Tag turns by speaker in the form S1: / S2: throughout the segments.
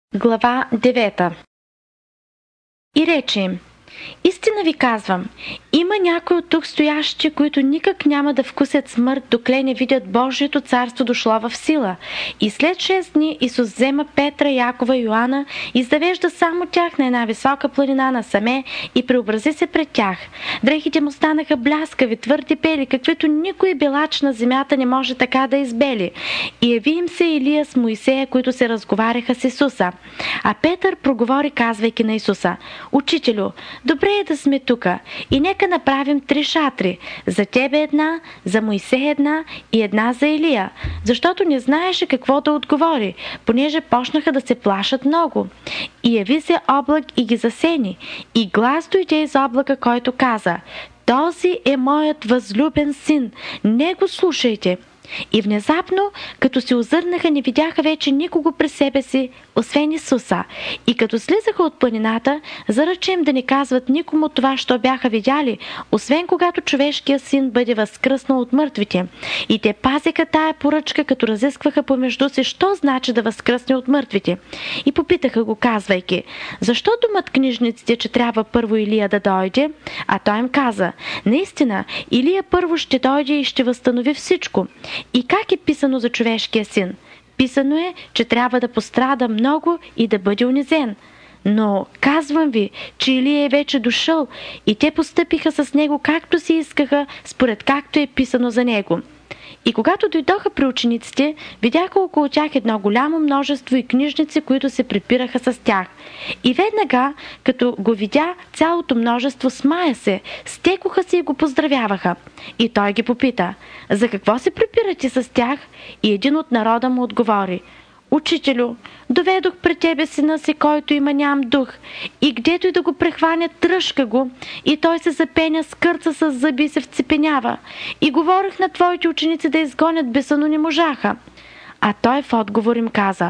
S1: Глава 9. И рече им: истина ви казвам, има някои от тук стоящи, които никак няма да вкусят смърт, докле не видят Божието царство дошло в сила. И след 6 дни Исус взема Петра, Якова и Йоанна и завежда само тях на една висока планина насаме и преобрази се пред тях. Дрехите му станаха бляскави, твърди бели, каквито никой белач на земята не може така да избели. И яви им се Илия с Моисея, които се разговаряха с Исуса. А Петър проговори, казвайки на Исуса: Учителю, добре е да сме тука и нека направим 3 шатри. За тебе една, за Моисей една и една за Илия. Защото не знаеше какво да отговори, понеже почнаха да се плашат много. И яви се облак и ги засени. И глас дойде из облака, който каза: този е моят възлюбен син, него слушайте. И внезапно, като се озърнаха, не видяха вече никого през себе си, освен Исуса. И като слизаха от планината, заръча им да не казват никому това, що бяха видяли, освен когато човешкият син бъде възкръснал от мъртвите. И те пазеха тая поръчка, като разискваха помежду си, що значи да възкръсне от мъртвите. И попитаха го, казвайки: защо думат книжниците, че трябва първо Илия да дойде? А той им каза: наистина, Илия първо ще дойде и ще възстанови всичко. И как е писано за човешкия син? Писано е, че трябва да пострада много и да бъде унизен. Но казвам ви, че Илия е вече дошъл и те постъпиха с него както си искаха, според както е писано за него. И когато дойдоха при учениците, видяха около тях едно голямо множество и книжници, които се препираха с тях. И веднага, като го видя цялото множество, смая се, стекоха се и го поздравяваха. И той ги попита: за какво се препирате с тях? И един от народа му отговори: Учителю, доведох пред тебе сина си, който има ням дух, и гдето и да го прехваня, тръжка го, и той се запеня, скърца с зъби и се вцепенява. И говорих на твоите ученици да изгонят беса, но не можаха. А той в отговор им каза: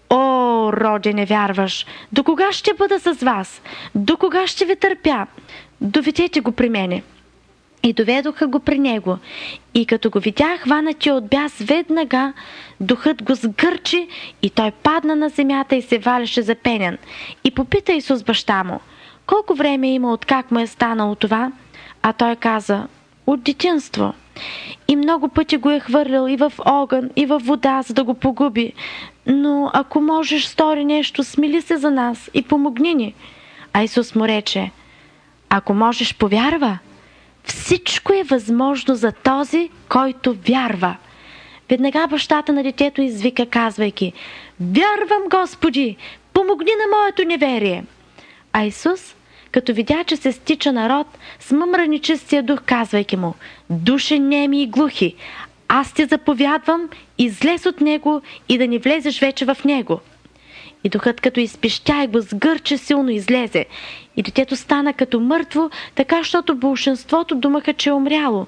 S1: О, роде невярваш, до кога ще бъда с вас? До кога ще ви търпя? Доведете го при мене. И доведоха го при него. И като го видя хванати от бяс, веднага духът го сгърчи и той падна на земята и се валяше запенян. И попита Исус баща му: колко време има откак му е станало това? А той каза: от детинство. И много пъти го е хвърлял и в огън, и в вода, за да го погуби. Но ако можеш, стори нещо, смили се за нас и помогни ни. А Исус му рече: ако можеш, повярва. Всичко е възможно за този, който вярва. Веднага бащата на детето извика, казвайки: вярвам, Господи, помогни на моето неверие. А Исус, като видя, че се стича народ, смъмра нечистия дух, казвайки му: души неми и глухи, аз ти заповядвам, излез от него и да не влезеш вече в него. И духът, като изпищя и го сгърче, силно излезе. И детето стана като мъртво, така, защото болшинството думаха, че е умряло.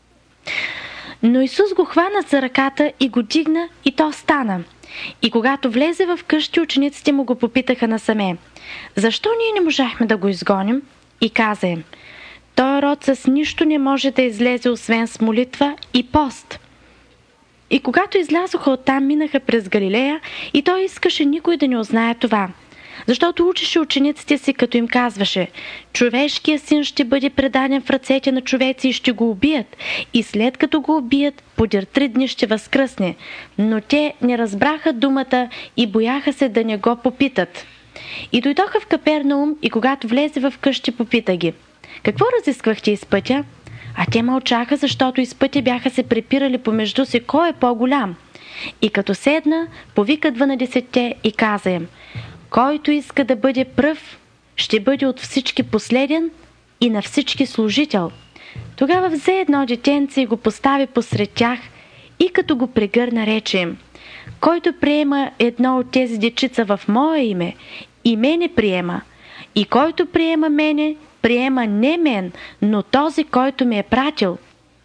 S1: Но Исус го хвана за ръката и го дигна, и то стана. И когато влезе в къщи, учениците му го попитаха насаме: защо ние не можахме да го изгоним? И каза им: той род с нищо не може да излезе, освен с молитва и пост. И когато излязоха оттам, минаха през Галилея, и той искаше никой да не узнае това. Защото учеше учениците си, като им казваше: човешкият син ще бъде предаден в ръцете на човеци и ще го убият, и след като го убият, подир 3 дни ще възкръсне. Но те не разбраха думата и бояха се да не го попитат. И дойдоха в Капернаум, и когато влезе в къщи, попита ги: какво разисквахте из пътя? А те мълчаха, защото из пътя бяха се препирали помежду си кой е по-голям. И като седна, повика 12 и каза им: който иска да бъде пръв, ще бъде от всички последен и на всички служител. Тогава взе едно детенце и го постави посред тях, и като го прегърна, рече им: който приема едно от тези дечица в мое име, и мене приема, и който приема мене, приема не мен, но този, който ме е пратил.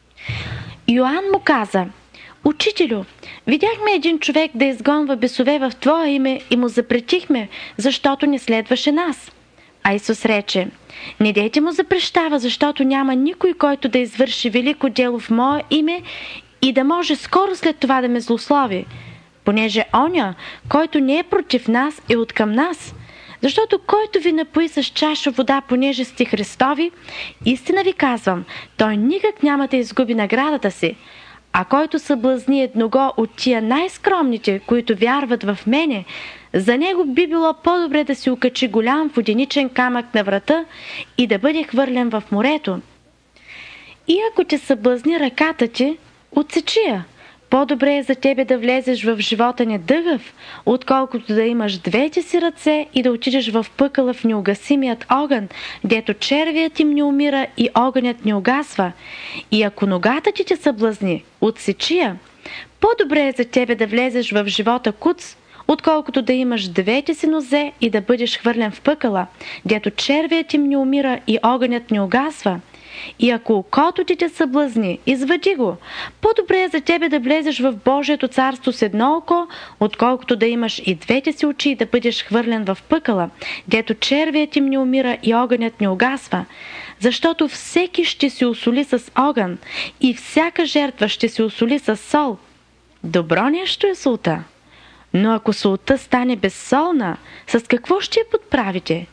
S1: Йоан му каза: Учителю, видяхме един човек да изгонва бесове в Твое име и му запретихме, защото не следваше нас. А Исус рече: не дейте му запрещава, защото няма никой, който да извърши велико дело в Мое име и да може скоро след това да ме злослови. понеже оня, който не е против нас, е откъм нас. Защото който ви напои с чаша вода, понеже сте Христови, истина ви казвам, той никак няма да изгуби наградата си. А който съблазни едного от тия най-скромните, които вярват в мене, за него би било по-добре да си окачи голям воденичен камък на врата и да бъде хвърлен в морето. И ако те съблазни ръката ти, отсечи я. По-добре е за тебе да влезеш в живота недъгъв, отколкото да имаш двете си ръце и да отидеш в пъкъла в неугасимият огън, дето червият им не умира и огънят не угасва. И ако ногата ти те съблазни, отсечи я. По-добре е за тебе да влезеш в живота куц, отколкото да имаш двете си нозе и да бъдеш хвърлен в пъкъла, дето червият им не умира и огънят не угасва. И ако окото ти те съблазни, извади го. По-добре е за тебе да влезеш в Божието царство с едно око, отколкото да имаш и двете си очи и да бъдеш хвърлен в пъкъла, дето червият им не умира и огънят не угасва. Защото всеки ще се осоли с огън и всяка жертва ще се осоли с сол. Добро нещо е солта. Но ако солта стане безсолна, с какво ще я подправите?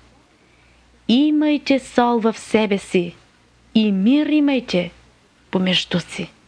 S1: Имайте сол в себе си и мир имайте помежду си.